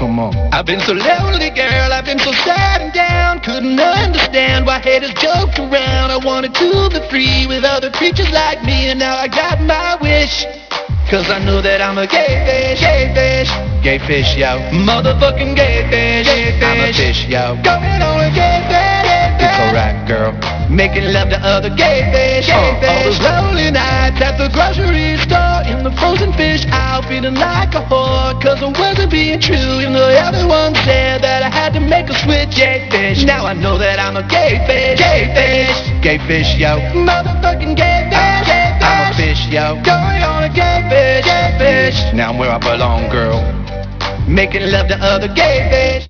Come on. I've been so lonely, girl, I've been so sad and down. Couldn't understand why haters joked around. I wanted to be free with other creatures like me, and now I got my wish. Cause I know that I'm a gay fish, gay fish, gay fish, yo. Motherfucking gay fish, gay fish. I'm a fish, yo. Going on a gay fish. It's alright, girl. Making love to other gay fish, gay fish. All those lonely nights at the grocery store, in the frozen fish aisle, feeling like a whore. Cause I wasn't being true, even though everyone said that I had to make a switch, gay fish. Now I know that I'm a gay fish, gay fish, gay fish, yo. Motherfucking gay fish, gay fish. I'm a fish, yo. Going on a gay fish, gay fish. Now I'm where I belong, girl. Making love to other gay fish.